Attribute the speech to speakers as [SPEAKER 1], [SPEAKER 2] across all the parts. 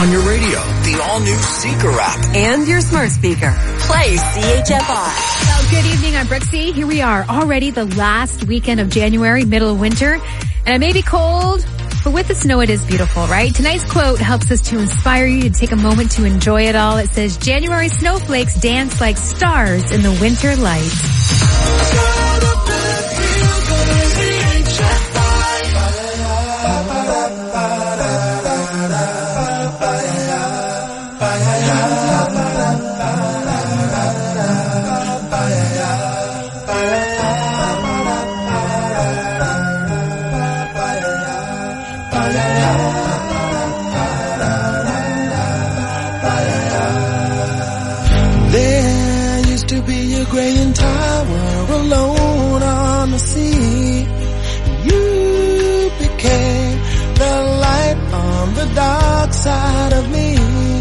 [SPEAKER 1] on your radio, the all-new Seeker app,
[SPEAKER 2] and your smart speaker. Play CHFI.
[SPEAKER 3] Well, good evening. I'm Brooksy. Here we are, already the last weekend of January, middle of winter. And it may be cold, but with the snow, it is beautiful, right? Tonight's quote helps us to inspire you to take a moment to enjoy it all. It says, January snowflakes dance like stars in the winter light.
[SPEAKER 4] There used to be a graying tower alone on the sea. You became the light on the dark side of me.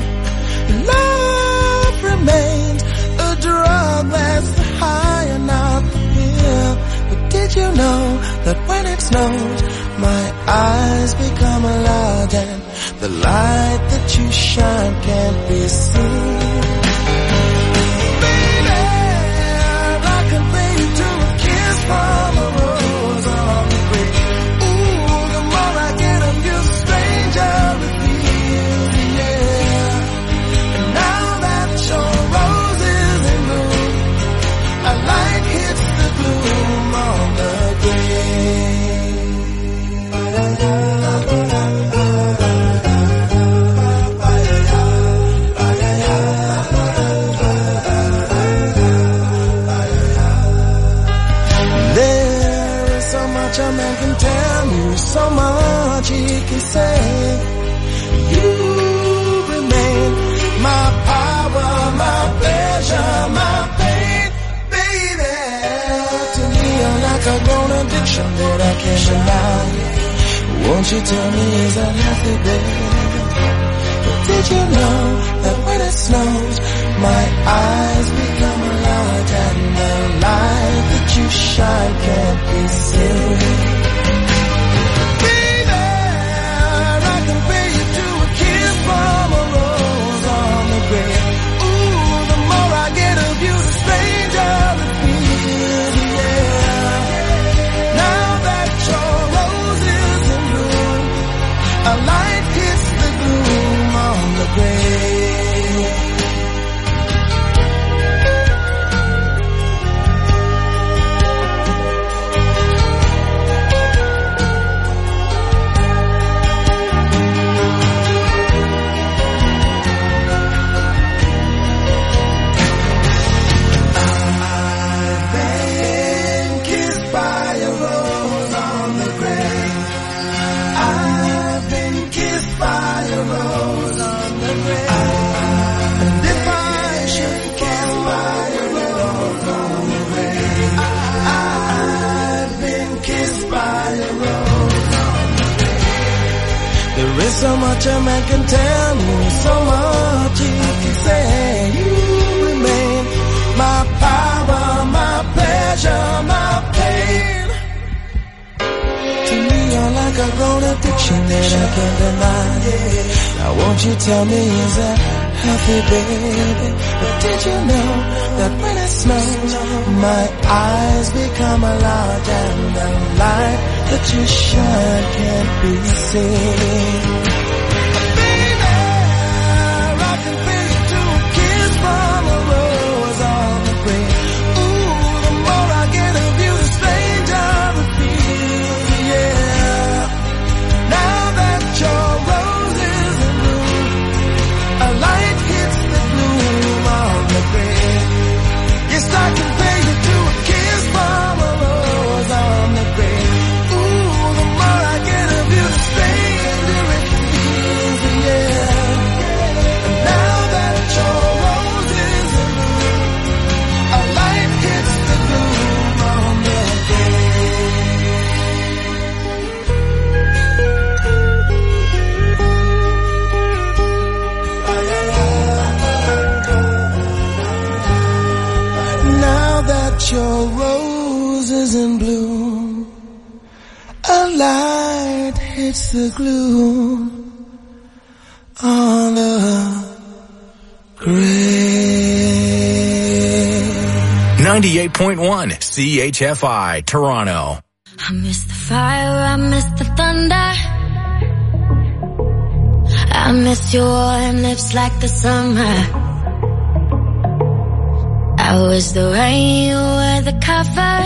[SPEAKER 4] Love remains a drug that's high enough to feel. But did you know that when it snows, my eyes become large and the light that you shine can't be seen? From a rose on the grave. Ooh, the more I get of you, the stranger it feels, yeah. And now that your rose is in bloom, a light hits the gloom on the a man can tell you so much he can say. You remain my power, my pleasure, my pain, baby. To me you're like a grown addiction that I can't deny. Won't you tell me, is that healthy, baby? But did you know that when it snows, my eyes become large and the light that you shine can't be seen? Baby, I compare you to a kiss from a rose on the grave. Ooh, the more I get of you, the stranger it feels, yeah. Now that your rose is in bloom, a light hits the gloom on the grave. There is so much a man can tell me, so much he can say. You remain my power, my pleasure, my pain. To me you're like a grown addiction that I can't deny. Now won't you tell me, is that healthy, baby? But did you know that when it snows, my eyes become large and the light that you shine can't be seen? Baby, I can feel you to a kiss from a rose on the grave. Ooh, the more I get of you, the stranger it feels, yeah. Now that your rose is in bloom, a light hits the gloom on the grave. Yes, I can feel you to a kiss from a rose on the grave. Your rose is in bloom, a light hits the gloom on the grave.
[SPEAKER 1] 98.1 CHFI, Toronto.
[SPEAKER 5] I miss the fire, I miss the thunder. I miss your warm lips like the summer. I was the rain, you were the cover.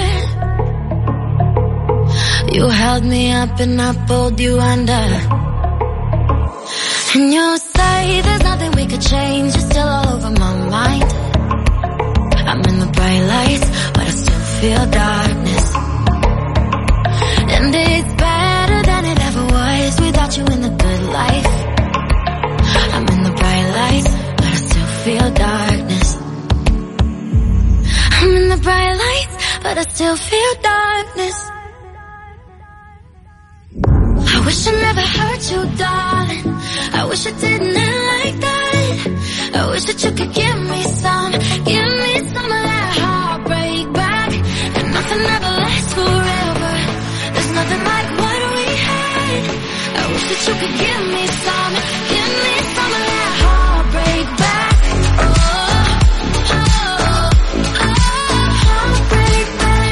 [SPEAKER 5] You held me up and I pulled you under. And you say there's nothing we could change, you're still all over my mind. I'm in the bright lights, but I still feel darkness. And it's better than it ever was without you in the good life. I'm in the bright lights, but I still feel darkness. I'm in the bright lights, but I still feel darkness. I wish I never hurt you, darling. I wish I didn't end like that. I wish that you could give me some of that heartbreak back. And nothing ever lasts forever. There's nothing like what we had. I wish that you could give me some of that heartbreak back. Heartbreak back.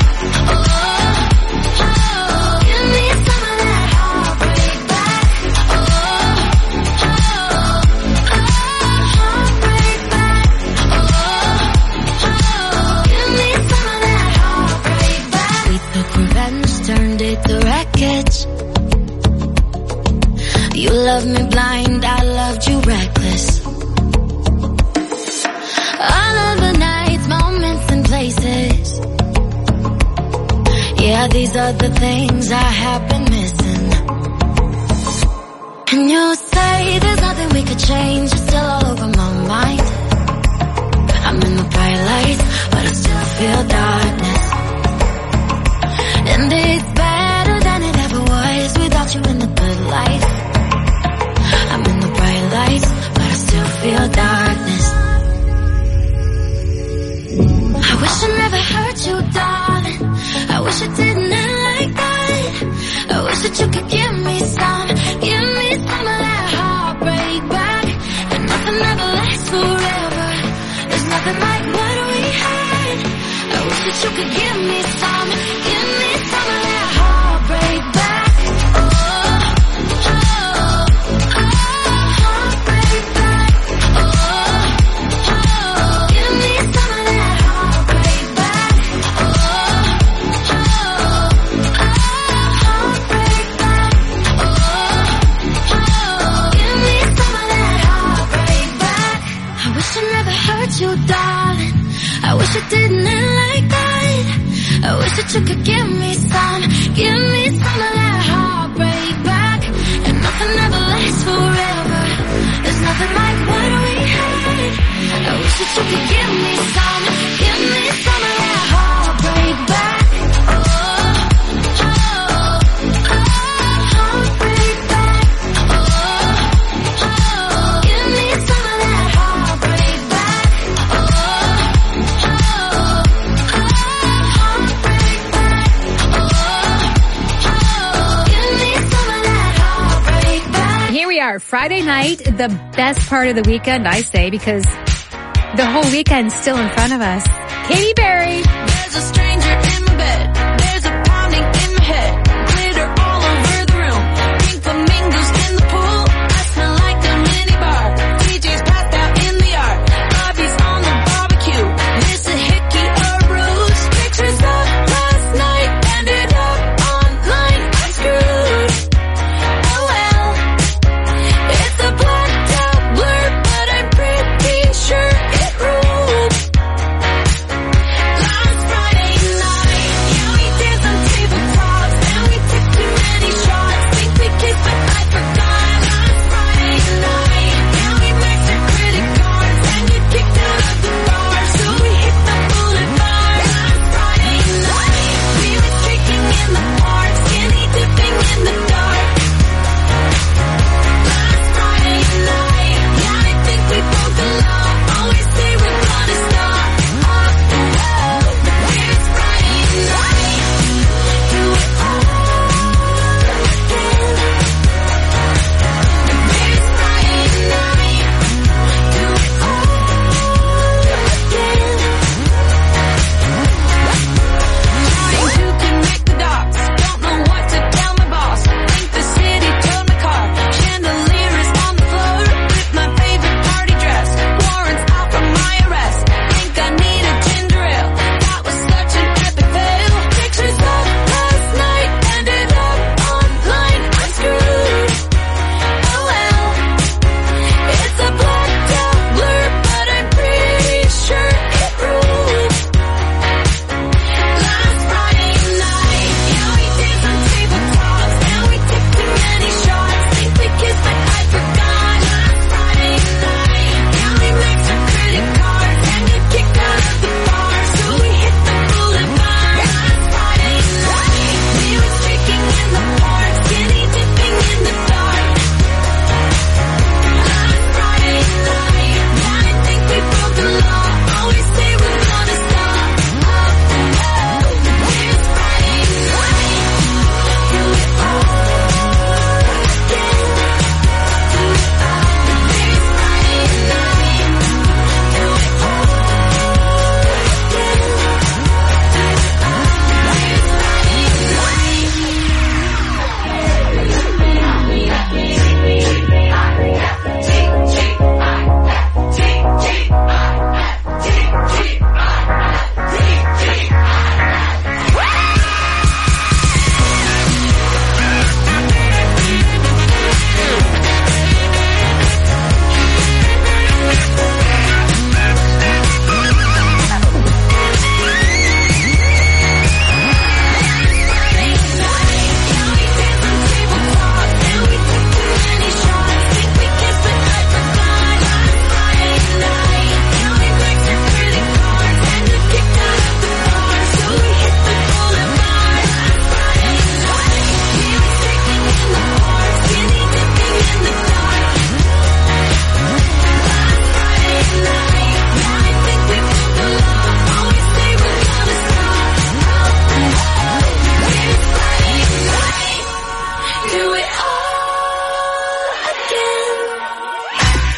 [SPEAKER 5] Give me some of that heartbreak back. Heartbreak back. Give me some of that heartbreak back. We took revenge, turned it to wreckage. You loved me blind, I loved you reckless. All of the nights, moments and places. Yeah, these are the things I have been missing. And you say there's nothing we could change, you're still all over my mind. I'm in the bright lights, but I still feel darkness. And it's better than it ever was without you in the good life. I'm in the bright lights, but I still feel darkness. I wish I never hurt you, darling. I wish I didn't end like that. I wish that you could give me some of that heartbreak back. And nothing ever lasts forever. There's nothing like what we had. I wish that you could give me some of that heartbreak back. Heartbreak back. Give me some of that heartbreak back. Heartbreak back. Give me some of that heartbreak back. I wish I never hurt you, darling. I wish I didn't end like that. I wish that you could give me some of that heartbreak back. And nothing ever lasts forever. There's nothing like what we had. I wish that you could give me some of that heartbreak back. Heartbreak back. Give me some of that heartbreak back. Heartbreak back. Give me some of that heartbreak back.
[SPEAKER 3] Here we are, Friday night, the best part of the weekend, I say, because the whole weekend's still in front of us. Katy Perry.
[SPEAKER 5] There's a stranger in my bed. There's a pounding in my head. Glitter all over the room. Pink flamingos in the pool. I smell like a mini bar. DJ's passed out in the yard. Bobby's on the barbecue. Miss a hickey or ruse. Pictures of last night ended up online. I'm screwed. Oh well. It's a blacked out blur, but I'm pretty sure it ruled. Last Friday night, you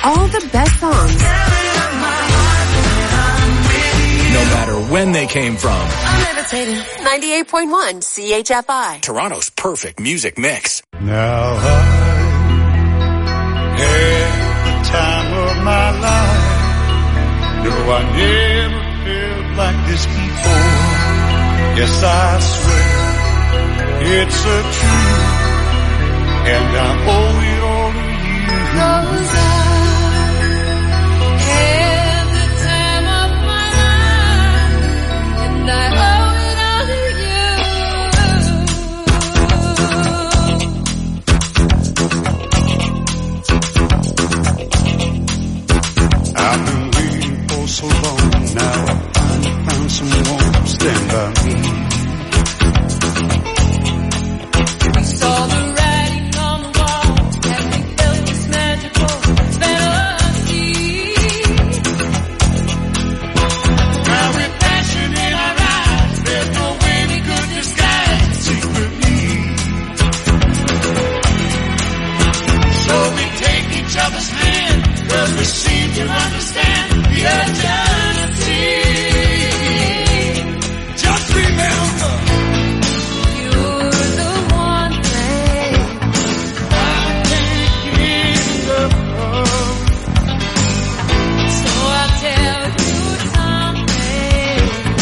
[SPEAKER 2] all the best songs.
[SPEAKER 1] No matter when they came from.
[SPEAKER 2] I'm levitating. 98.1 CHFI.
[SPEAKER 1] Toronto's perfect music mix.
[SPEAKER 6] Now I had the time of my life. No, I never felt like this before. Yes, I swear it's a truth, and I owe it all to you.
[SPEAKER 5] 'Cause I had the time of my life, and I owe it all to
[SPEAKER 6] you. I've been waiting for so long now. I finally found someone to stand by me.
[SPEAKER 5] We saw the writing on the wall, and we felt this magical fantasy.
[SPEAKER 6] Now with passion in our eyes, there's no way we could disguise it secretly. So we take each other's hand, 'cause we seem to understand the urgency. Just remember,
[SPEAKER 5] You're the one thing
[SPEAKER 6] I can't get enough of.
[SPEAKER 5] so I'll tell you something.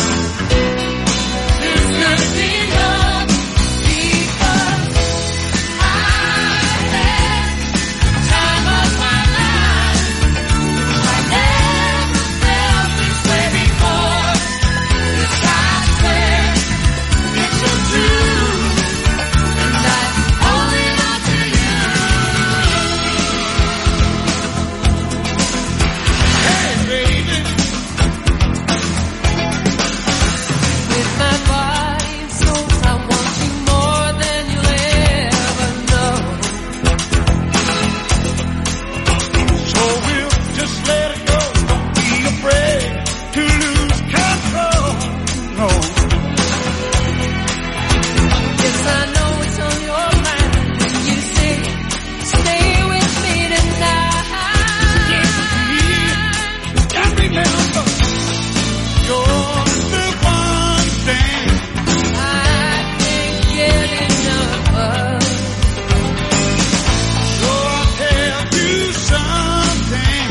[SPEAKER 5] This could be love because I had the time of my life. I never felt this way before. Yes, I swear it's a truth, and I owe it all to you.
[SPEAKER 6] Hey baby,
[SPEAKER 5] With my body and soul, I want you more than you'll ever know.
[SPEAKER 6] so we'll just let it go. Don't be afraid to lose control. No.
[SPEAKER 5] Yes, I know it's on your mind when you say, stay with me tonight.
[SPEAKER 6] And remember, you're the one thing
[SPEAKER 5] I can't get enough of.
[SPEAKER 6] so I'll tell you something.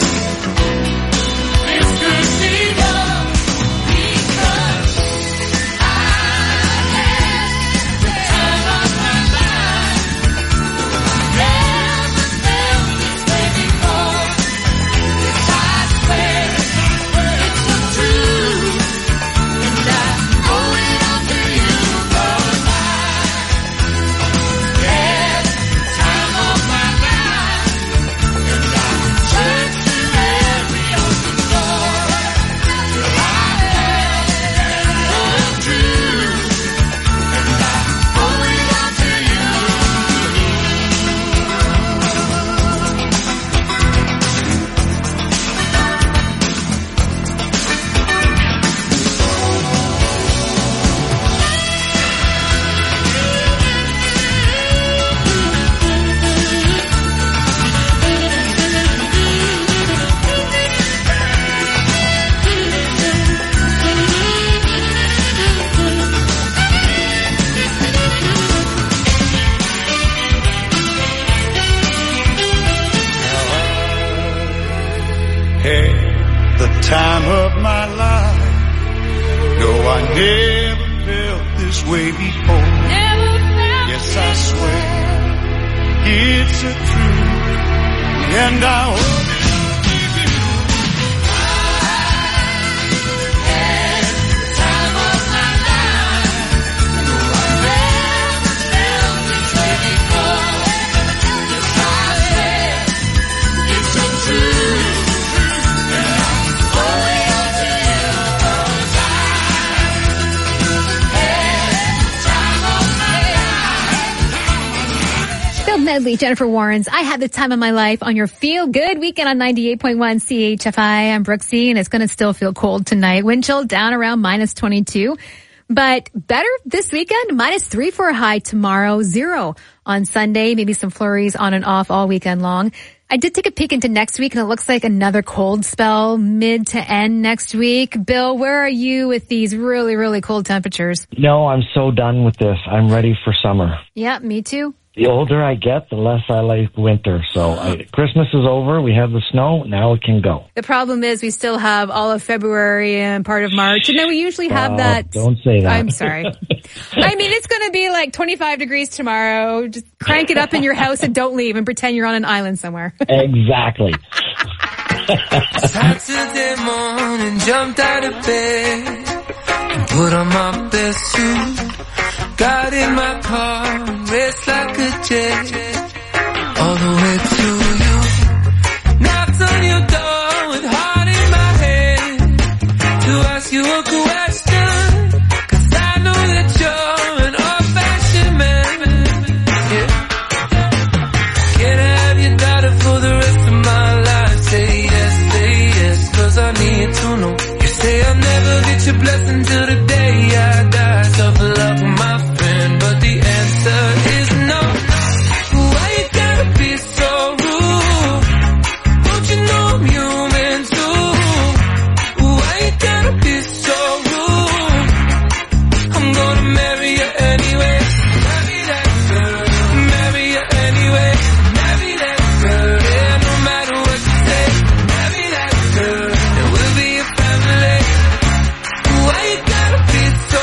[SPEAKER 5] This could be love because I had the time of my life. Never felt this way before. Yes, I swear it's a truth, and I owe it all to you. 'Cause I had the time of my life, and I turned to every open door. I had the truth, and I owe it all to you.
[SPEAKER 6] Had the time of my life. No, I never felt this way before.
[SPEAKER 5] Never felt
[SPEAKER 6] Yes, I
[SPEAKER 5] this
[SPEAKER 6] swear
[SPEAKER 5] way.
[SPEAKER 6] it's a truth, and I owe it all to you.
[SPEAKER 5] Had the time of my life. No, I never felt this way before. Yes, I swear it's a truth, and I owe it all to you. 'Cause I had the time of my life.
[SPEAKER 3] Phil Medley, Jennifer Warrens. I had the time of my life on your Feel Good weekend on 98.1 CHFI. I'm Brooksy, and it's going to still feel cold tonight. Wind chill down around minus 22. But better this weekend, minus 3 for a high tomorrow, 0 on Sunday. Maybe some flurries on and off all weekend long. I did take a peek into next week, and it looks like another cold spell mid to end next week. Bill, where are you with these really, really cold temperatures?
[SPEAKER 7] No, I'm so done with this. I'm ready for summer.
[SPEAKER 3] Yeah, me too.
[SPEAKER 7] The older I get, the less I like winter. So Christmas is over. We have the snow. Now it can go.
[SPEAKER 3] The problem is we still have all of February and part of March. And then we usually have that.
[SPEAKER 7] Don't say that.
[SPEAKER 3] I'm sorry. I mean, it's going to be like 25 degrees tomorrow. Just crank it up in your house and don't leave and pretend you're on an island somewhere.
[SPEAKER 7] Exactly.
[SPEAKER 4] Saturday morning, jumped out of bed and put on my best suit. Got in my car, raced like a jet, all the way to you. Knocked on your door with heart in my head to ask you a question, 'cause I know that you're an old-fashioned man. Yeah. Can I have your daughter for the rest of my life? Say yes, 'cause I need to know. You say I'll never get your blessing till the day I die. Tough luck, my friend, but the answer is no. Why you gotta be so rude? Don't you know I'm human too? Why you gotta be so rude? I'm gonna marry you anyway. Marry that girl. Marry you anyway. Marry that girl. Yeah, no matter what you say. Marry that girl. And we'll be a family. Why you gotta be so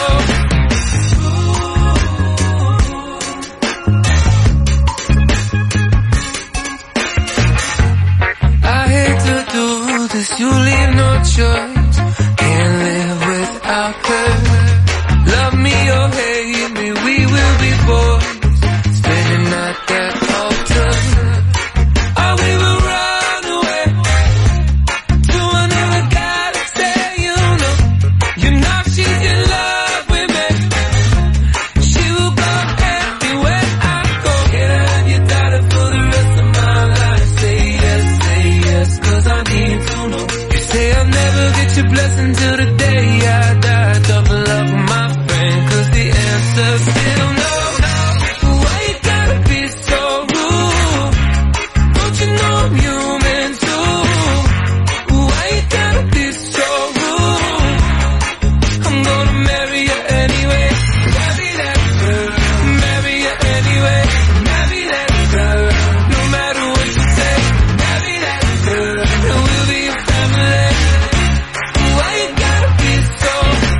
[SPEAKER 4] you leave no choice, can't live without her. Love me or hate me, we will be boys, standing at that altar. Or we will run away to another guy to say you know she's in love with me. She will go everywhere I go. Can I have your daughter for the rest of my life? Say yes, 'cause I need to know. Say I'll never get your blessing till the day I die. Double up, my friend, 'cause the answer's still no. Why you gotta be so rude? Don't you know I'm human too? Why you gotta be so rude? I'm gonna marry you anyway. Marry that girl. Marry you anyway. Marry that girl. No matter what you say. Marry that girl. And we'll be a family. Why you gotta be so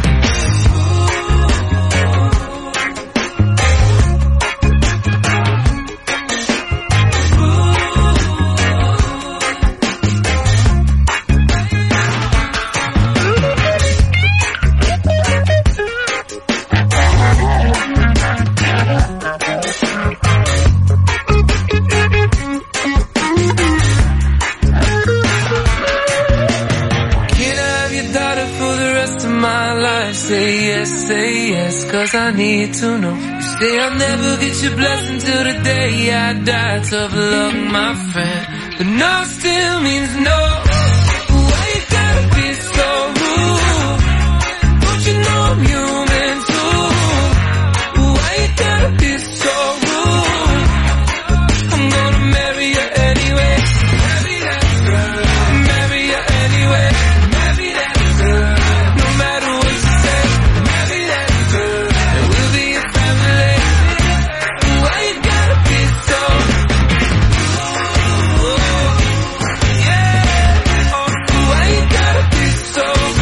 [SPEAKER 4] say yes, 'cause I need to know. You say I'll never get your blessing till the day I die. Tough luck, my friend, but no still means no. Why you gotta be so rude? Don't you know I'm human too? Why you gotta be so rude? I'm gonna marry you anyway. Marry that girl. Marry you anyway. Marry that girl. No matter what you say. Marry that girl. And we'll be a family. Why you gotta be so yeah. Oh, why you gotta be so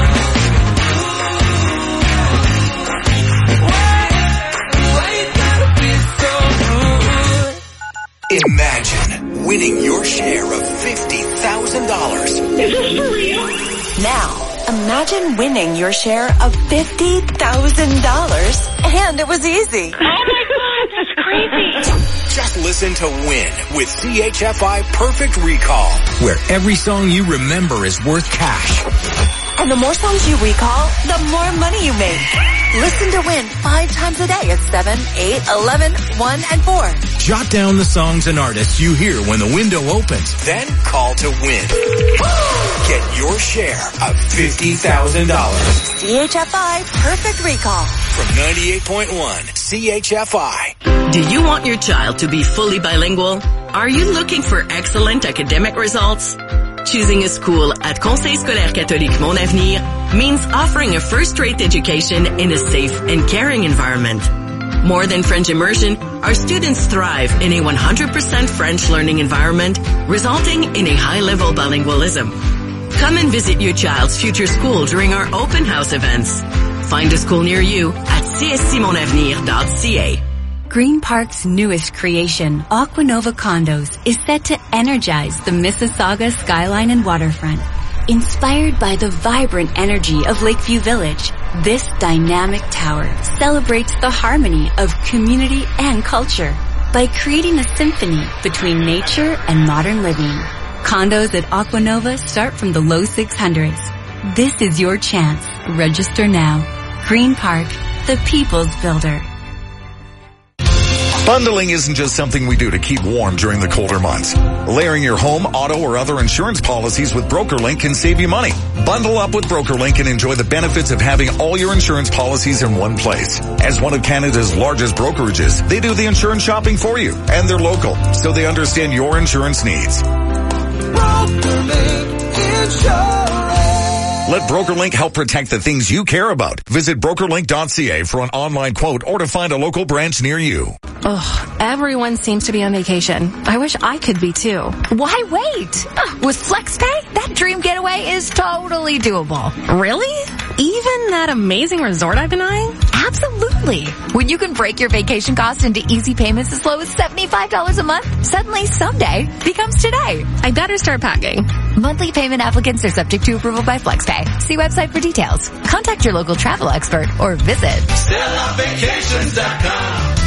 [SPEAKER 4] why you gotta be so rude?
[SPEAKER 1] Imagine winning your share of $50,000.
[SPEAKER 2] Is this for real? Now, imagine winning your share of $50,000, and it was easy.
[SPEAKER 5] Oh my God, that's crazy.
[SPEAKER 1] Just listen to Win with CHFI Perfect Recall, where every song you remember is worth cash.
[SPEAKER 2] And the more songs you recall, the more money you make. Listen to Win 5 times a day at 7, 8, 11, 1, and 4.
[SPEAKER 1] Jot down the songs and artists you hear when the window opens. Then call to win. Get your share of $50,000.
[SPEAKER 2] CHFI Perfect Recall.
[SPEAKER 1] From 98.1 CHFI.
[SPEAKER 8] Do you want your child to be fully bilingual? Are you looking for excellent academic results? Choosing a school at Conseil Scolaire Catholique Mon Avenir means offering a first-rate education in a safe and caring environment. More than French immersion, our students thrive in a 100% French learning environment, resulting in a high-level bilingualism. Come and visit your child's future school during our open house events. Find a school near you at cscmonavenir.ca.
[SPEAKER 9] Green Park's newest creation, Aquanova Condos, is set to energize the Mississauga skyline and waterfront. Inspired by the vibrant energy of Lakeview Village, this dynamic tower celebrates the harmony of community and culture by creating a symphony between nature and modern living. Condos at Aquanova start from the low 600s. This is your chance. Register now. Green Park, the people's builder.
[SPEAKER 10] Bundling isn't just something we do to keep warm during the colder months. Layering your home, auto, or other insurance policies with BrokerLink can save you money. Bundle up with BrokerLink and enjoy the benefits of having all your insurance policies in one place. As one of Canada's largest brokerages, they do the insurance shopping for you, and they're local, so they understand your insurance needs.
[SPEAKER 4] BrokerLink Insurance.
[SPEAKER 10] Let BrokerLink help protect the things you care about. Visit brokerlink.ca for an online quote or to find a local branch near you.
[SPEAKER 11] Ugh, everyone seems to be on vacation. I wish I could be too.
[SPEAKER 2] Why wait? With FlexPay, that dream getaway is totally doable.
[SPEAKER 11] Really? Even that amazing resort I've been eyeing?
[SPEAKER 2] Absolutely. When you can break your vacation costs into easy payments as low as $75 a month, suddenly someday becomes today.
[SPEAKER 11] I better start packing.
[SPEAKER 2] Monthly payment applicants are subject to approval by FlexPay. See website for details. Contact your local travel expert or visit
[SPEAKER 4] StellaVacations.com.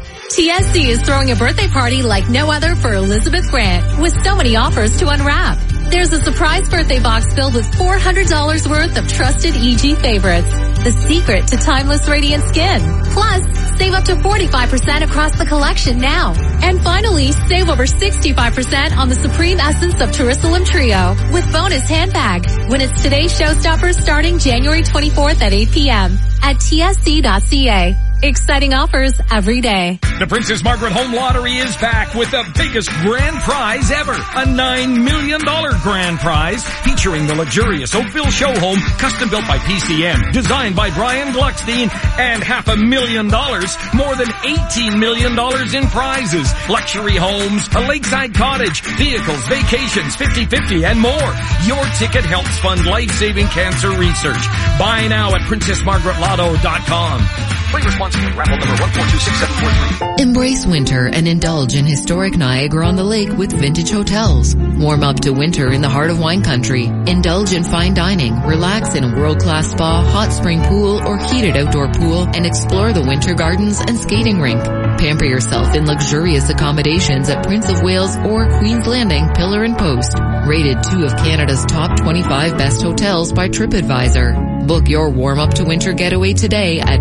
[SPEAKER 3] TSC is throwing a birthday party like no other for Elizabeth Grant, with so many offers to unwrap. There's a surprise birthday box filled with $400 worth of trusted EG favorites. The secret to timeless radiant skin. Plus, save up to 45% across the collection now. And finally, save over 65% on the Supreme Essence of Jerusalem Trio with bonus handbag. When it's today's showstopper starting January 24th at 8 p.m. at tsc.ca. Exciting offers every day.
[SPEAKER 12] The Princess Margaret Home Lottery is back with the biggest grand prize ever. A $9 million grand prize featuring the luxurious Oakville show home, custom built by PCM, designed by Brian Gluckstein, and $500,000, more than $18 million in prizes. Luxury homes, a lakeside cottage, vehicles, vacations, 50/50, and more. Your ticket helps fund life-saving cancer research. Buy now at PrincessMargaretLotto.com. Play responsibly. Raffle number 1426743.
[SPEAKER 13] Embrace winter and indulge in historic Niagara on the Lake with Vintage Hotels. Warm up to winter in the heart of wine country. Indulge in fine dining, relax in a world-class spa, hot spring pool, or heated outdoor pool, and explore the winter gardens and skating rink. Pamper yourself in luxurious accommodations at Prince of Wales or Queen's Landing Pillar and Post. Rated 2 of Canada's top 25 best hotels by TripAdvisor. Book your warm-up to winter getaway today at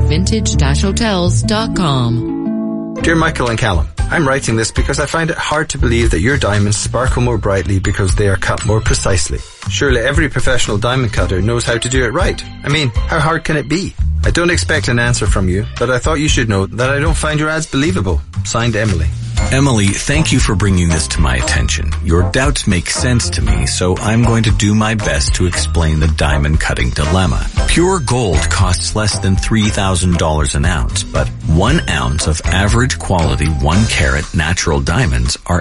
[SPEAKER 13] vintage-hotels.com.
[SPEAKER 14] Dear Michael and Callum, I'm writing this because I find it hard to believe that your diamonds sparkle more brightly because they are cut more precisely. Surely every professional diamond cutter knows how to do it right. I mean, how hard can it be? I don't expect an answer from you, but I thought you should know that I don't find your ads believable. Signed, Emily.
[SPEAKER 15] Emily, thank you for bringing this to my attention. Your doubts make sense to me, so I'm going to do my best to explain the diamond cutting dilemma. Pure gold costs less than $3,000 an ounce, but 1 ounce of average quality 1 carat natural diamonds are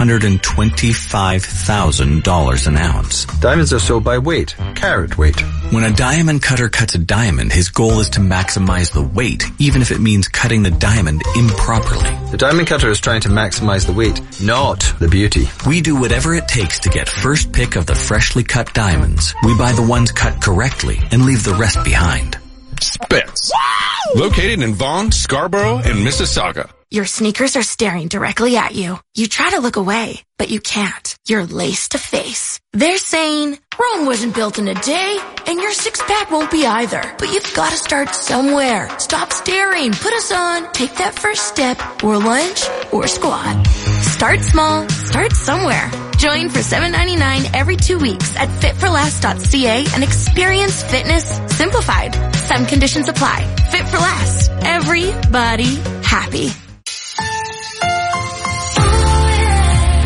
[SPEAKER 15] $825,000 an ounce.
[SPEAKER 14] Diamonds are sold by weight, carat weight.
[SPEAKER 15] When a diamond cutter cuts a diamond, his goal is to maximize the weight, even if it means cutting the diamond improperly.
[SPEAKER 14] The diamond cutter is trying to maximize the weight, not the beauty.
[SPEAKER 15] We do whatever it takes to get first pick of the freshly cut diamonds. We buy the ones cut correctly and leave the rest behind.
[SPEAKER 16] Spitz. Located in Vaughan, Scarborough, and Mississauga.
[SPEAKER 17] Your sneakers are staring directly at you. You try to look away, but you can't. You're laced to face. They're saying, Rome wasn't built in a day, and your six-pack won't be either. But you've got to start somewhere. Stop staring. Put us on. Take that first step, or lunge, or squat. Start small. Start somewhere. Join for $7.99 every 2 weeks at fitforlast.ca and experience fitness simplified. Some conditions apply. Fit for Last. Everybody happy.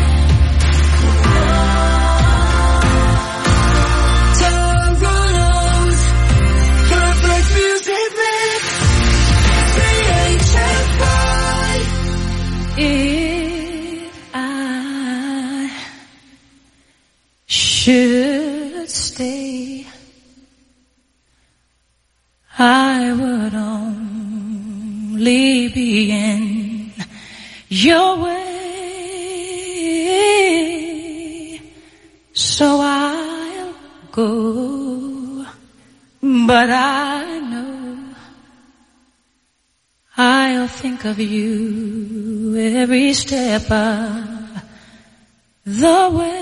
[SPEAKER 18] should stay, I would only be in your way. So I'll go, but I know I'll think of you every step of the way.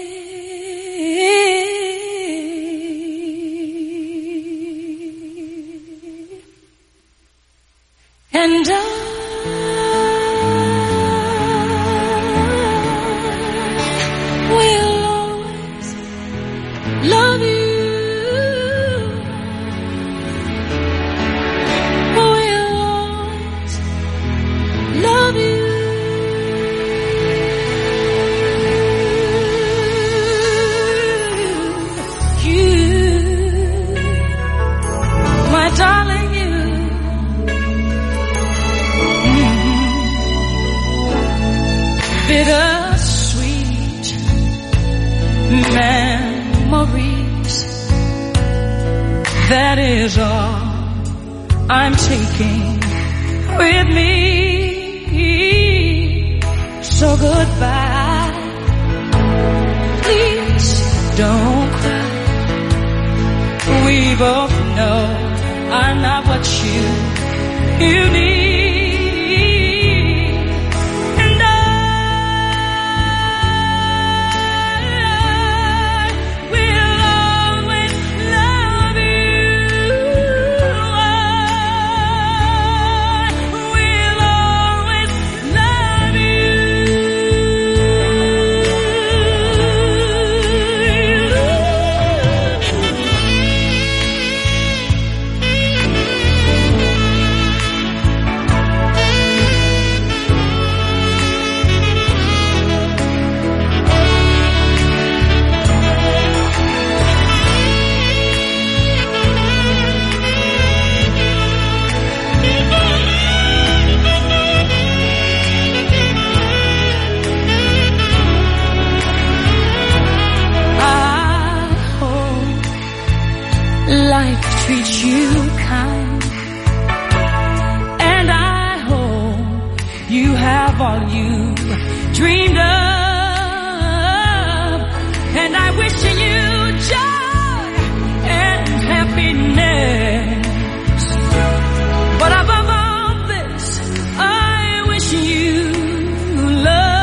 [SPEAKER 18] And I will always love you. Will always love you. My darling, you. Bittersweet memories. That is all I'm taking with me. So goodbye. Please don't cry. We both know I'm not what you need. And I will always love you. I will always love life treats you kind, and I hope you have all you dreamed of, and I wish you joy and happiness, but above all this, I wish you love.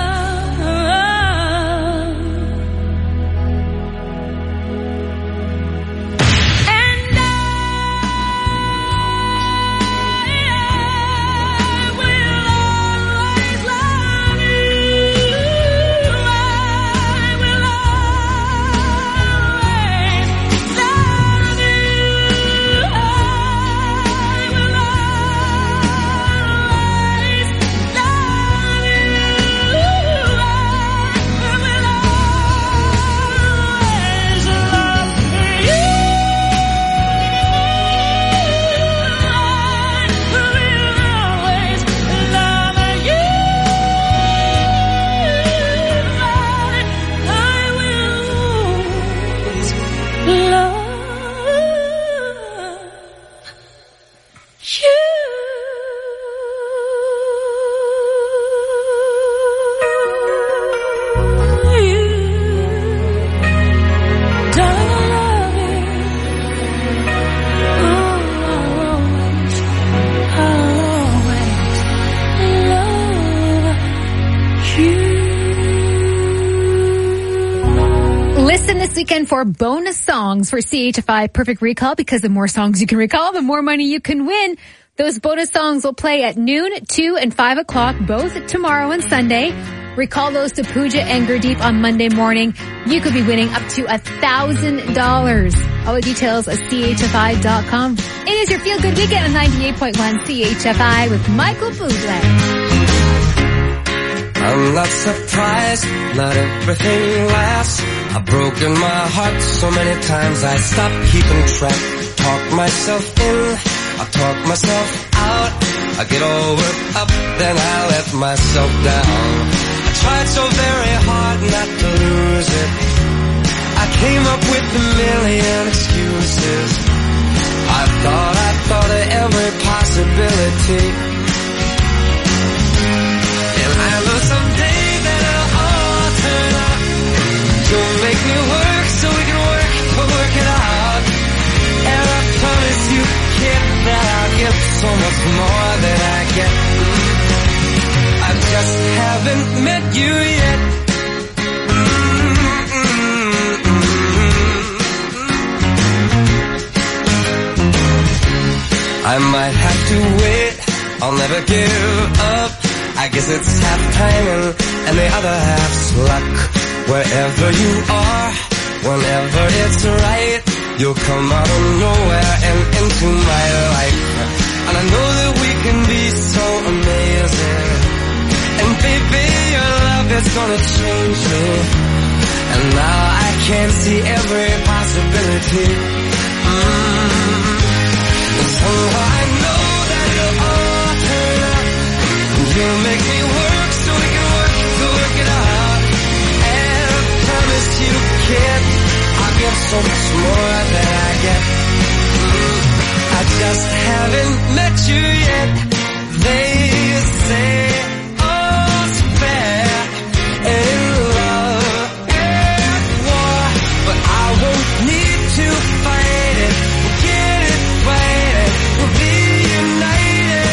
[SPEAKER 3] Weekend for bonus songs for CHFI Perfect Recall, because the more songs you can recall, the more money you can win. Those bonus songs will play at noon, 2 and 5 o'clock, both tomorrow and Sunday. Recall those to Pooja and Gurdeep on Monday morning. You could be winning up to $1,000. All the details at CHFI.com. It is your Feel Good Weekend on 98.1 CHFI with Michael Bublé.
[SPEAKER 19] I'm not surprised, not everything lasts. I've broken my heart so many times I stopped keeping track. Talk myself in, I talk myself out. I get all worked up, then I let myself down. I tried so very hard not to lose it. met you yet. I might have to wait, I'll never give up. I guess it's half timing and the other half's luck. Wherever you are, whenever it's right, you'll come out of nowhere and into my life. And I know that we can be so amazing. And baby, your love is gonna change me. And now I can see every possibility. And somehow I know that it'll all turn out. And you'll make me work so we can work it out. And I promise you, kid, I'll give so much more than I get. I just haven't met you yet. They say all's fair in love and war, but I won't need to fight it. We'll get it right, we'll be united.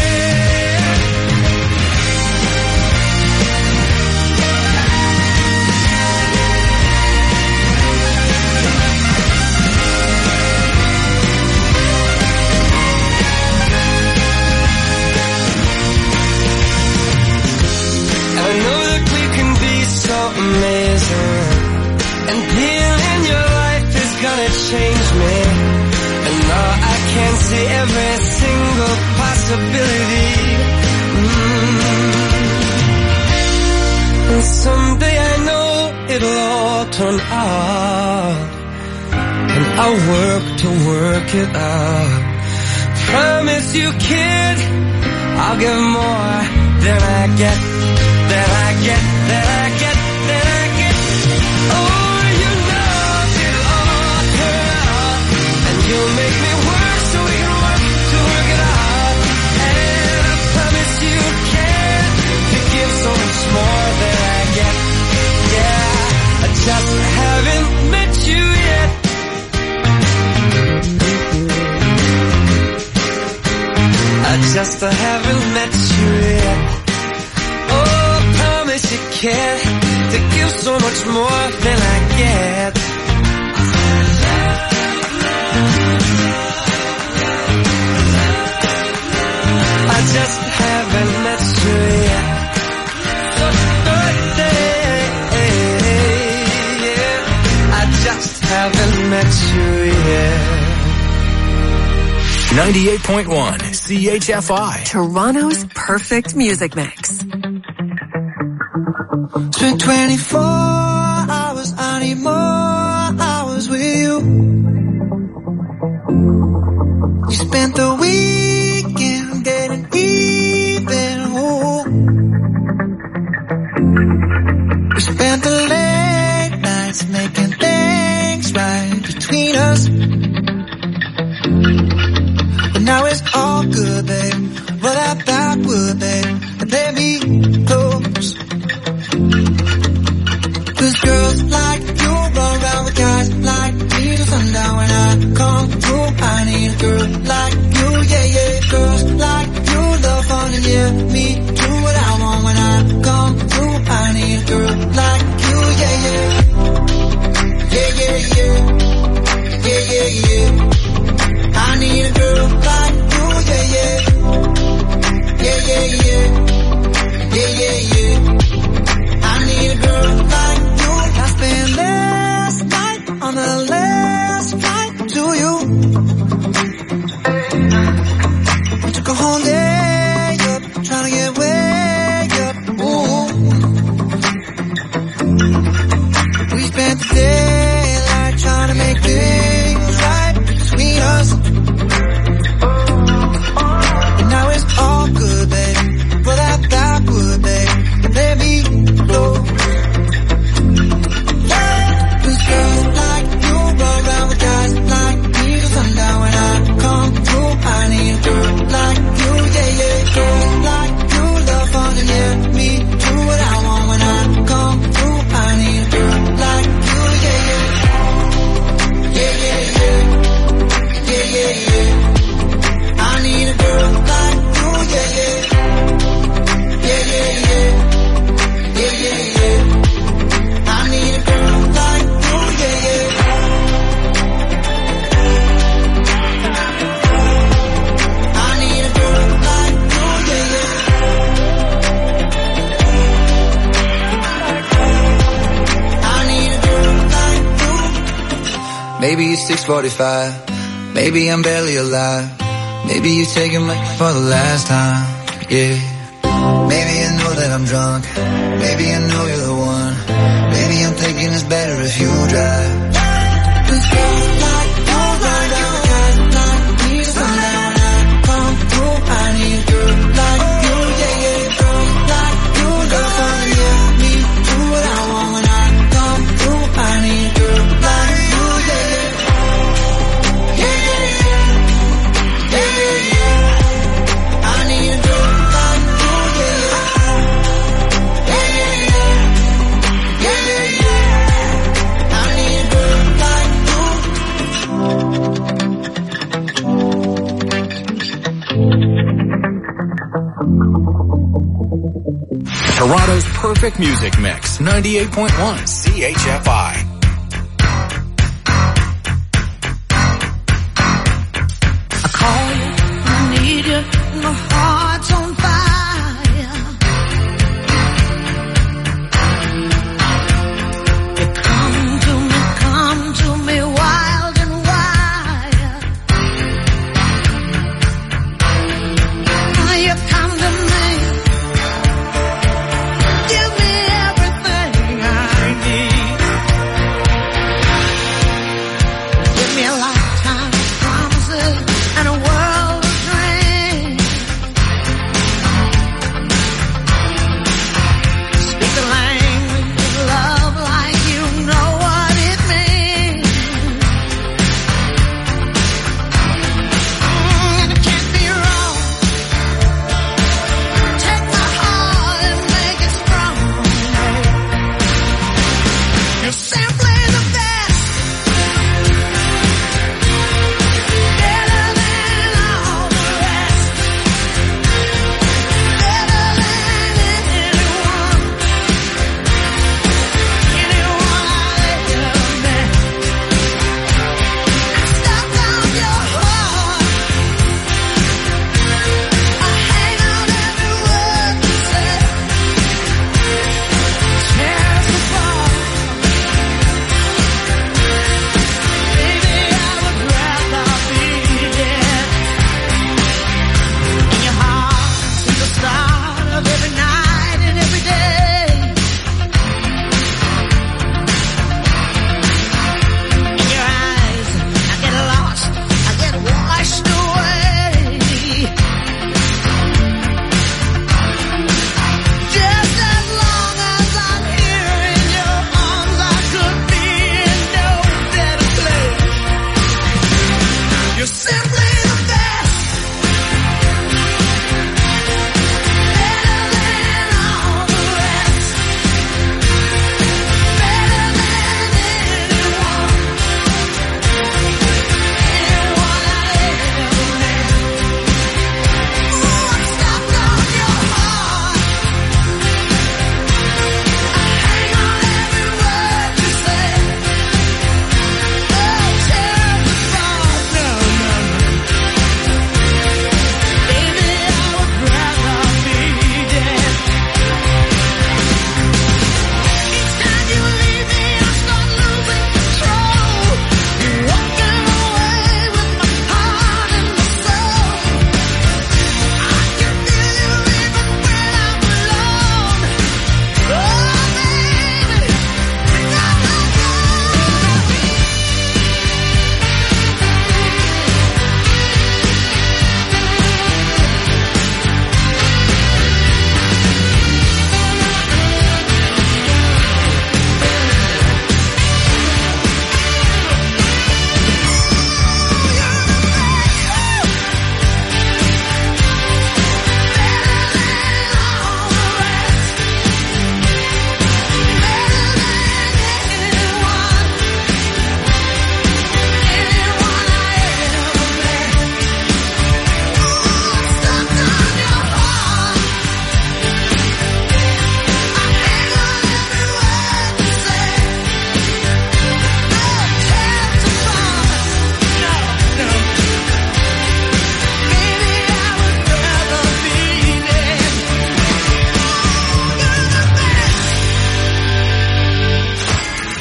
[SPEAKER 19] I know that we can be so amazing, and being in your life is gonna change me. And now I can see every single possibility. And someday I know it'll all turn out, and I'll work to work it out. Promise you, kid, I'll give more than I get. That I get, that I get, that I get. Oh, you know it'll all turn out. And you'll make me work so we can work it out. And I promise you can, to give so much more than I get. Yeah, I just haven't met you yet. I just haven't met you yet. You care to give so much more than I get. I just haven't met you yet. I just haven't met you yet.
[SPEAKER 1] 98.1 CHFI.
[SPEAKER 2] Toronto's perfect music mix.
[SPEAKER 4] Spent 24 hours, I need more hours with you. You spent the weekend getting even. Ooh. We spent the late nights making things right between us. But now it's all good, babe. But I thought would, babe. And play me close. Cause girls like you run around with guys like me till sundown. When I come through, I need a girl like you, yeah, yeah. Girls like you love fun and yeah, me do what I want. When I come through, I need a girl like you, yeah, yeah. Yeah, yeah, yeah. Yeah, yeah, yeah. I need a girl like you, yeah, yeah. Yeah, yeah, yeah. Yeah, yeah, yeah. I need
[SPEAKER 20] Maybe it's 6:45. Maybe I'm barely alive. Maybe you're taking me for the last time. Yeah. Maybe I know that I'm drunk. Maybe I know you're the one. Maybe I'm thinking it's better if you drive.
[SPEAKER 1] Toronto's perfect music mix, 98.1 CHFI.
[SPEAKER 18] I call you, I need you, my heart's on fire. You come to me wild and wild. You come to me, give me everything I need.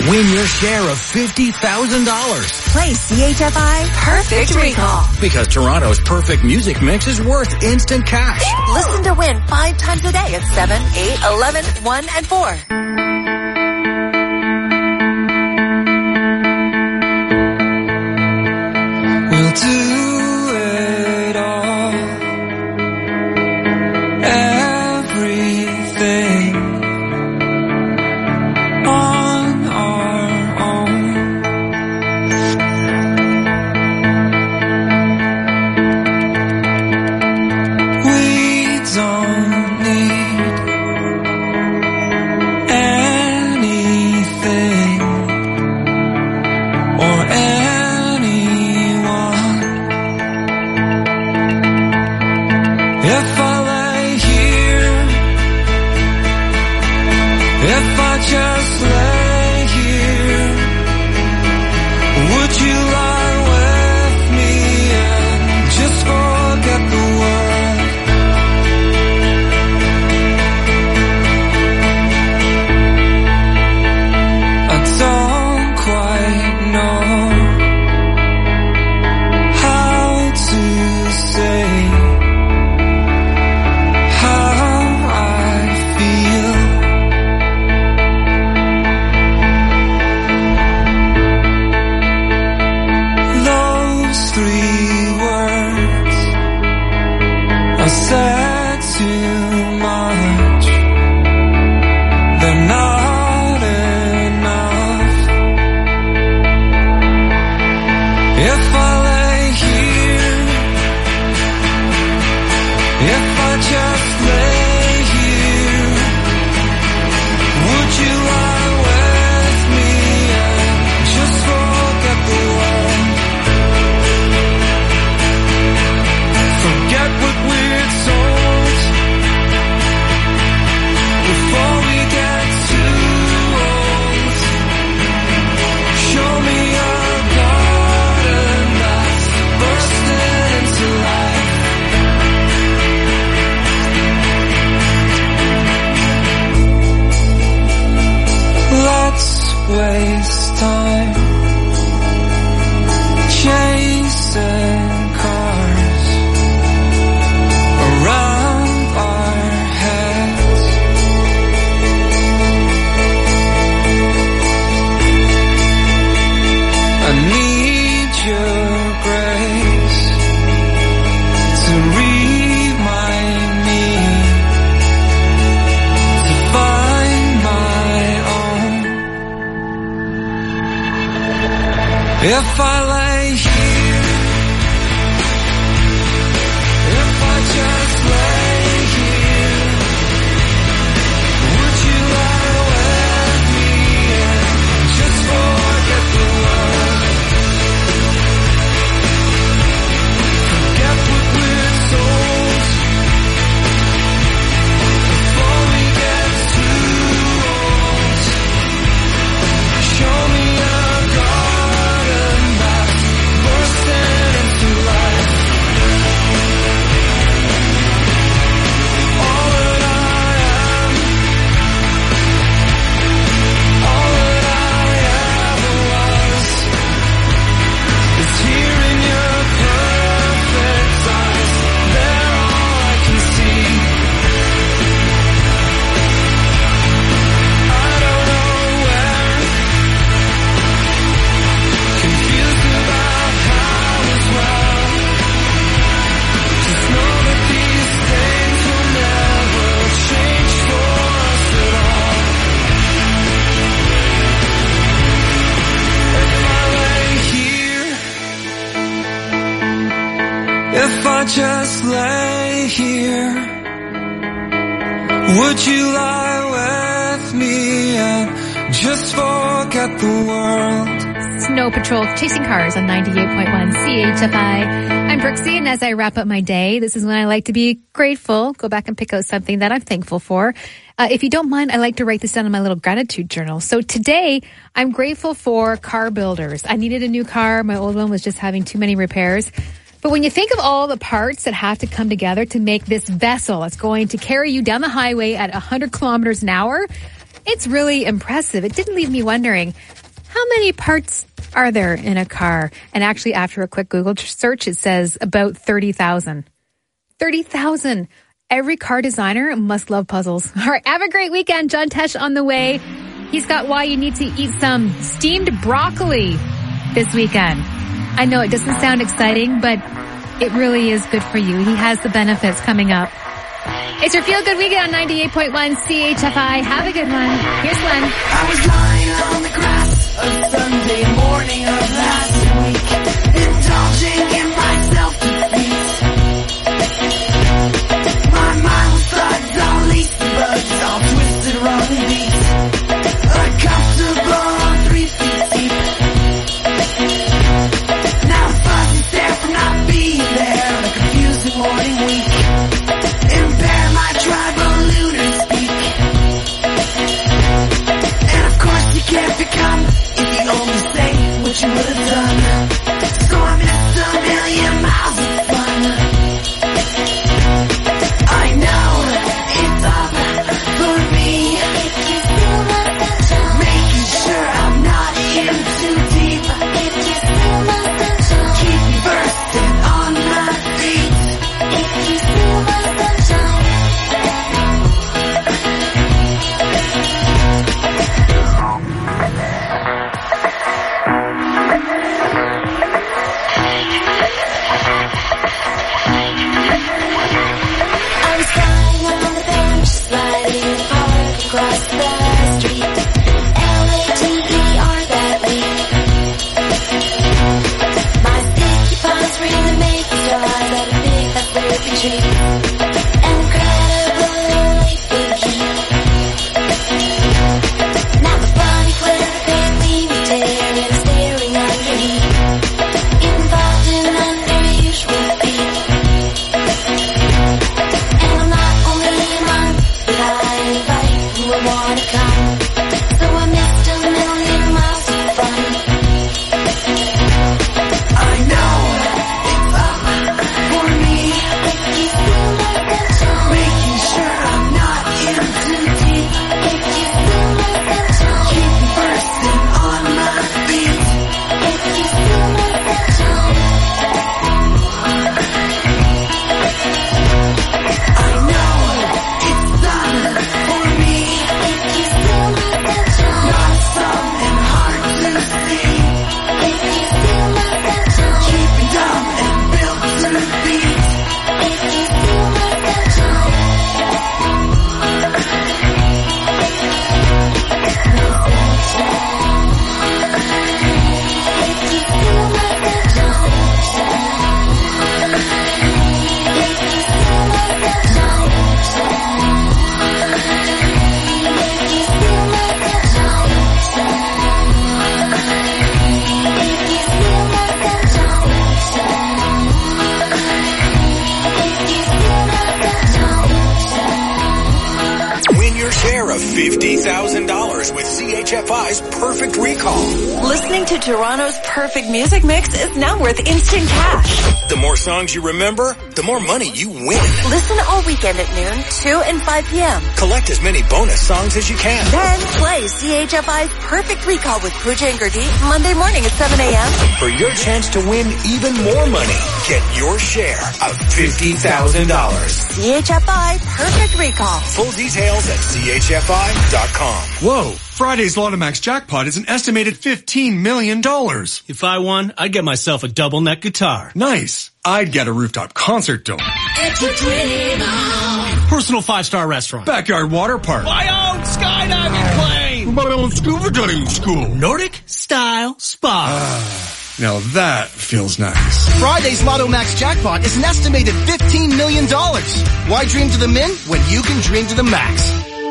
[SPEAKER 1] Win your share of $50,000.
[SPEAKER 2] Play CHFI Perfect Recall.
[SPEAKER 1] Because Toronto's perfect music mix is worth instant cash.
[SPEAKER 2] Listen to Win 5 times a day at 7, 8, 11, 1, and 4.
[SPEAKER 19] We'll do it all. Everything on our own. We don't need anything or anyone. If I lay here, if I just lay here, would you lie with me and just forget the world? I don't quite know how to say how I feel. Those 3 words I said too much. They're not enough. If I lay here, if I just lay here, would you lie with me and just forget the world? Forget what we're told before we get too old. Show me a garden that's bursting into life. Let's waste time chasing cars around our heads. I need your grace to remind me to find my own. If I lay here, if I just lay here, would you lie with me and just forget the world? Forget what we're told before we get too old. Show me a garden that's bursting into life. All that I am, all that I ever was, is here in your perfect eyes. They're all I can see. I don't know where, confused about how as well. Just know that these things will never change for us at all. If I lay here, if I just lay here, would you lie with me and just forget the world?
[SPEAKER 3] Snow Patrol, Chasing Cars on 98.1 CHFI. I'm Brooksy, and as I wrap up my day, this is when I like to be grateful. Go back and pick out something that I'm thankful for. If you don't mind, I like to write this down in my little gratitude journal. So today, I'm grateful for car builders. I needed a new car. My old one was just having too many repairs. But when you think of all the parts that have to come together to make this vessel that's going to carry you down the highway at 100 kilometers an hour, It's really impressive. It didn't leave me wondering, how many parts are there in a car? And actually, after a quick Google search, it says about 30,000. 30,000. Every car designer must love puzzles. All right, have a great weekend. John Tesh on the way. He's got why you need to eat some steamed broccoli this weekend. I know it doesn't sound exciting, but it really is good for you. He has the benefits coming up. It's your Feel Good Weekend on 98.1 CHFI. Have a good one. Here's Len.
[SPEAKER 4] I was lying on the grass a Sunday morning of last week, indulging in my self-defeat. My mind was thugged, all leased bugs, all twisted, wrong beat. Uncomfortable on 3 feet deep. Now the fuzz is there from not being there on a confusing morning week. Impair my tribal lunar speak. And of course you can't become if you only say what you would have done. So I missed a million miles of fun. I know it's up for me, making sure I'm not in too deep. Keep me bursting on my feet.
[SPEAKER 5] I was lying on the bench, sliding hard across the street. L-A-T-E-R that week. My sticky palms ring the maple stars at a big fat slurpy tree. Incredibly bougie. Now the bunny clear, big leaving tear, and staring underneath. Involved in unusual beat. And I'm not only a month, but I invite who I wanna come. So I missed a million miles of fun.
[SPEAKER 4] I know it's up for me, making sure I'm not in too deep. Keep me bursting on my feet. I know it's done for me, not some and hard to see. Keep me dumb and built to beat.
[SPEAKER 1] Win your share of $50,000 with CHFI's Perfect Recall.
[SPEAKER 2] Listening to Toronto's perfect music mix is now worth instant cash.
[SPEAKER 1] The more songs you remember, the more money you win.
[SPEAKER 2] Listen all weekend at noon, 2 and 5 p.m.
[SPEAKER 1] Collect as many bonus songs as you can.
[SPEAKER 2] Then play CHFI's Perfect Recall with Pooja and Gurdeep Monday morning at 7 a.m.
[SPEAKER 1] For your chance to win even more money, get your share of $50,000.
[SPEAKER 2] CHFI Perfect Recall.
[SPEAKER 1] Full details at chfi.com.
[SPEAKER 21] Whoa, Friday's Lotomax jackpot is an estimated $15 million.
[SPEAKER 22] If I won, I'd get myself a double neck guitar.
[SPEAKER 21] Nice. I'd get a rooftop concert dome.
[SPEAKER 4] It's a dream on.
[SPEAKER 22] Personal 5-star restaurant.
[SPEAKER 21] Backyard water park.
[SPEAKER 22] My own skydiving plane.
[SPEAKER 21] My own scuba diving school.
[SPEAKER 22] Nordic style spa.
[SPEAKER 21] Now that feels nice.
[SPEAKER 23] Friday's Lotto Max jackpot is an estimated $15 million. Why dream to the min when you can dream to the max?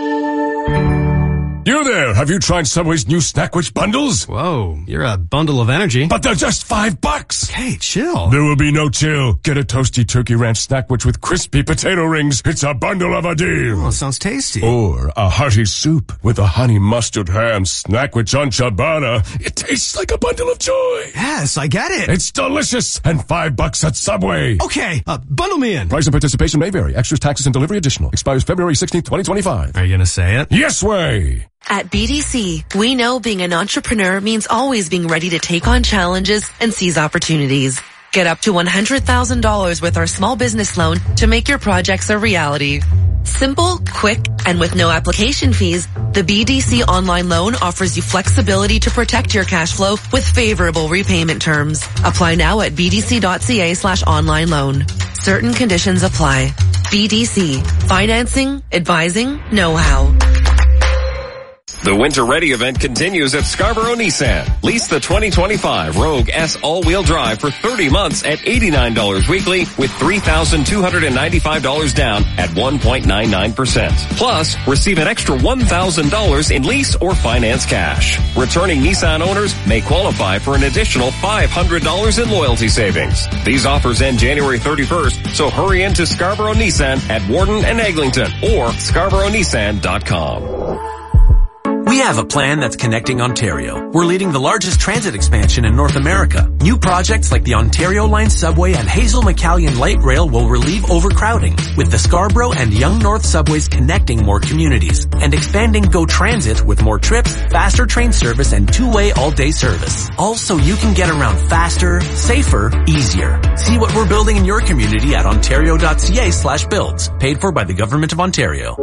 [SPEAKER 24] You there, have you tried Subway's new Snackwich bundles?
[SPEAKER 14] Whoa, you're a bundle of energy.
[SPEAKER 24] But they're just $5.
[SPEAKER 14] Hey, chill.
[SPEAKER 24] There will be no chill. Get a toasty turkey ranch Snackwich with crispy potato rings. It's a bundle of a deal.
[SPEAKER 14] Oh, sounds tasty.
[SPEAKER 24] Or a hearty soup with a honey mustard ham Snackwich on ciabatta. It tastes like a bundle of joy.
[SPEAKER 14] Yes, I get it.
[SPEAKER 24] It's delicious and $5 at Subway.
[SPEAKER 14] Okay, bundle me in.
[SPEAKER 24] Price and participation may vary. Extras, taxes, and delivery additional. Expires February 16th, 2025.
[SPEAKER 14] Are you gonna say it?
[SPEAKER 24] Yes way.
[SPEAKER 2] At BDC, we know being an entrepreneur means always being ready to take on challenges and seize opportunities. Get up to $100,000 with our small business loan to make your projects a reality. Simple, quick, and with no application fees, the BDC online loan offers you flexibility to protect your cash flow with favorable repayment terms. Apply now at bdc.ca/online loan. Certain conditions apply. BDC. Financing, advising, know-how.
[SPEAKER 6] The Winter Ready event continues at Scarborough Nissan. Lease the 2025 Rogue S all-wheel drive for 30 months at $89 weekly with $3,295 down at 1.99%. Plus, receive an extra $1,000 in lease or finance cash. Returning Nissan owners may qualify for an additional $500 in loyalty savings. These offers end January 31st, so hurry into Scarborough Nissan at Warden and Eglinton or scarboroughnissan.com.
[SPEAKER 7] We have a plan that's connecting Ontario. We're leading the largest transit expansion in North America. New projects like the Ontario Line subway and Hazel McCallion Light Rail will relieve overcrowding, with the Scarborough and Yonge North subways connecting more communities, and expanding GO Transit with more trips, faster train service, and two-way all-day service. Also, you can get around faster, safer, easier. See what we're building in your community at ontario.ca/builds. Paid for by the Government of Ontario.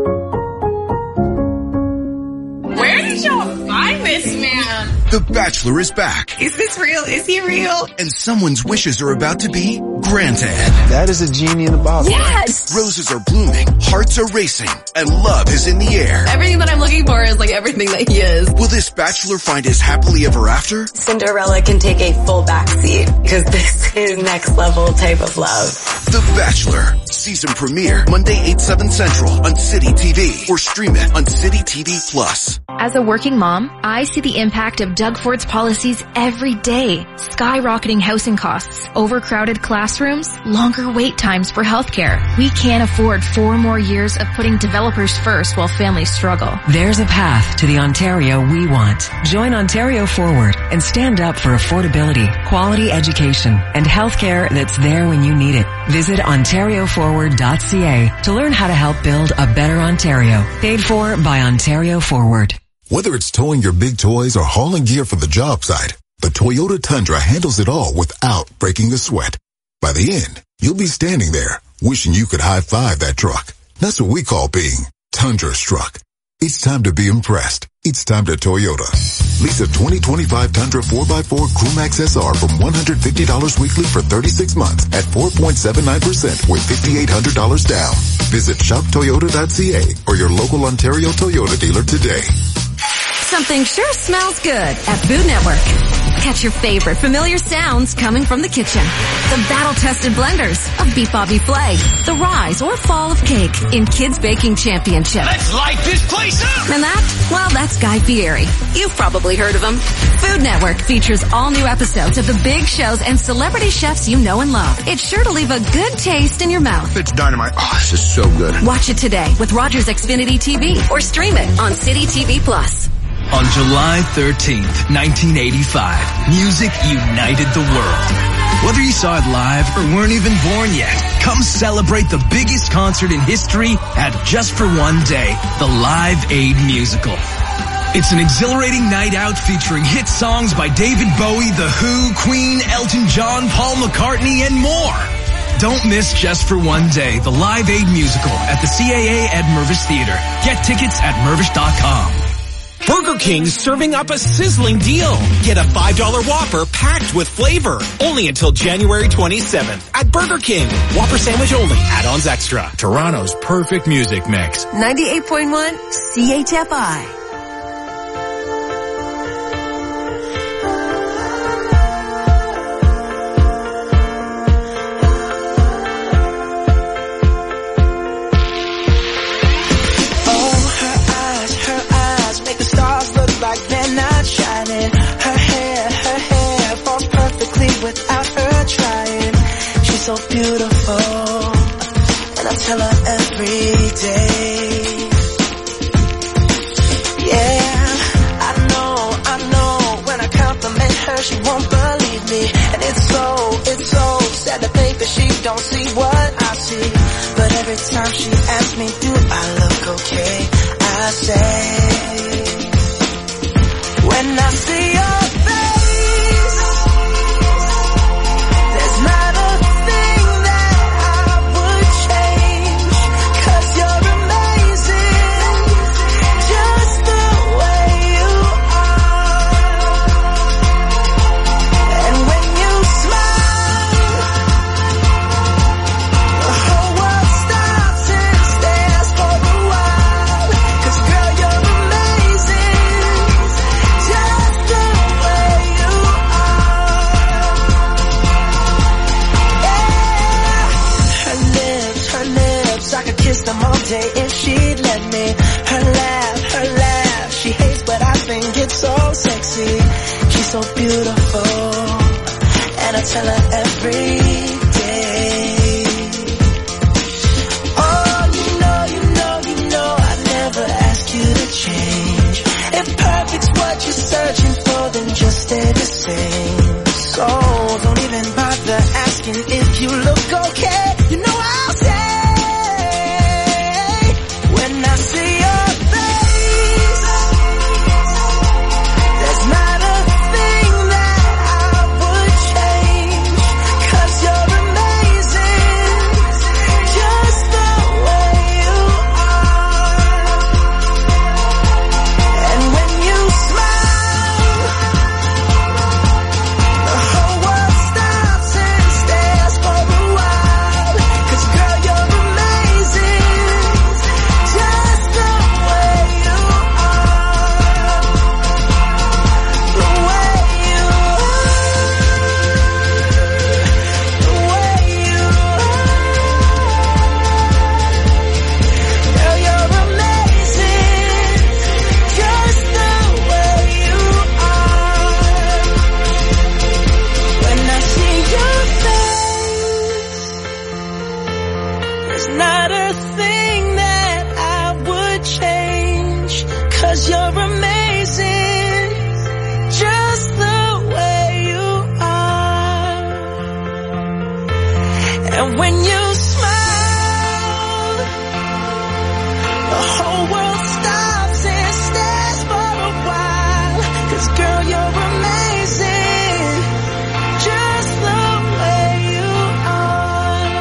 [SPEAKER 8] Where did y'all find this man?
[SPEAKER 9] The Bachelor is back.
[SPEAKER 8] Is this real? Is he real?
[SPEAKER 9] And someone's wishes are about to be granted.
[SPEAKER 25] That is a genie in the bottle.
[SPEAKER 8] Yes!
[SPEAKER 9] Roses are blooming, hearts are racing, and love is in the air.
[SPEAKER 8] Everything that I'm looking for is like everything that he is.
[SPEAKER 9] Will this bachelor find his happily ever after?
[SPEAKER 26] Cinderella can take a full backseat because this is next level type of love.
[SPEAKER 9] The Bachelor. Season premiere Monday 8/7 Central on City TV or stream it on City TV Plus.
[SPEAKER 27] As a working mom, I see the impact of Doug Ford's policies every day. Skyrocketing housing costs, overcrowded classrooms, longer wait times for healthcare. We can't afford 4 more years of putting developers first while families struggle.
[SPEAKER 28] There's a path to the Ontario we want. Join Ontario Forward and stand up for affordability, quality education, and healthcare that's there when you need it. Visit OntarioForward.ca to learn how to help build a better Ontario. Paid for by Ontario Forward.
[SPEAKER 29] Whether it's towing your big toys or hauling gear for the job site, the Toyota Tundra handles it all without breaking the sweat. By the end, you'll be standing there wishing you could high-five that truck. That's what we call being Tundra-struck. It's time to be impressed. It's time to Toyota. Lease a 2025 Tundra 4x4 Crewmax SR from $150 weekly for 36 months at 4.79% with $5,800 down. Visit shoptoyota.ca or your local Ontario Toyota dealer today.
[SPEAKER 30] Something sure smells good at Food Network. Catch your favorite familiar sounds coming from the kitchen. The battle-tested blenders of Beef Bobby Flay, the rise or fall of cake in Kids Baking Championship.
[SPEAKER 12] Let's light this place up!
[SPEAKER 30] And that, well, that's Guy Fieri. You've probably heard of him. Food Network features all new episodes of the big shows and celebrity chefs you know and love. It's sure to leave a good taste in your mouth.
[SPEAKER 9] It's dynamite. Oh, this is so good.
[SPEAKER 30] Watch it today with Rogers Xfinity TV or stream it on City TV Plus.
[SPEAKER 31] On July 13th, 1985, music united the world. Whether you saw it live or weren't even born yet, come celebrate the biggest concert in history at Just for One Day, the Live Aid Musical. It's an exhilarating night out featuring hit songs by David Bowie, The Who, Queen, Elton John, Paul McCartney, and more. Don't miss Just for One Day, the Live Aid Musical at the CAA at Mervish Theater. Get tickets at mervish.com.
[SPEAKER 32] Burger King's serving up a sizzling deal. Get a $5 Whopper packed with flavor. Only until January 27th at Burger King. Whopper sandwich only. Add-ons extra.
[SPEAKER 1] Toronto's perfect music mix.
[SPEAKER 2] 98.1 CHFI.
[SPEAKER 4] So beautiful, and I tell her every day. Yeah, I know, when I compliment her, she won't believe me. And it's so sad to think that she don't see what I see. But every time she asks me, do I look okay? I say, so beautiful, and I tell her every day. Oh, you know, I never ask you to change. If perfect's what you're searching for, then just stay the same. So don't even bother asking if you look okay. You know I'll say, when I see your face, there's not a thing that I would change, 'cause you're amazing, just the way you are. And when you smile, the whole world stops and stares for a while, 'cause girl, you're amazing, just the way you are, the way you are, girl, you're amazing, just the way you are. When I see your face, there's not a thing that I would change, 'cause you're amazing, just the way you are. And when you smile, the whole world stops and stares for a while, 'cause girl, you're amazing, just the way you are.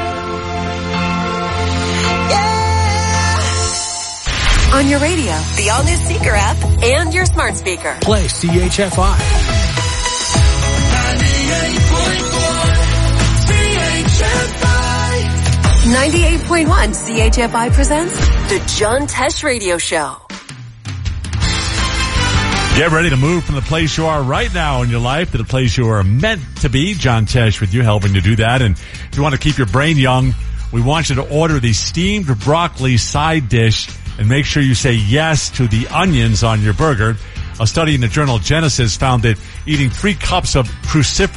[SPEAKER 4] Yeah.
[SPEAKER 28] On your radio, the all-new Seeker app, and your smart speaker.
[SPEAKER 31] Play CHFI.
[SPEAKER 28] 98.1 CHFI presents The John Tesh Radio Show.
[SPEAKER 3] Get ready to move from the place you are right now in your life to the place you are meant to be. John Tesh with you, helping to do that. And if you want to keep your brain young, we want you to order the steamed broccoli side dish and make sure you say yes to the onions on your burger. A study in the journal Genesis found that eating 3 cups of cruciferous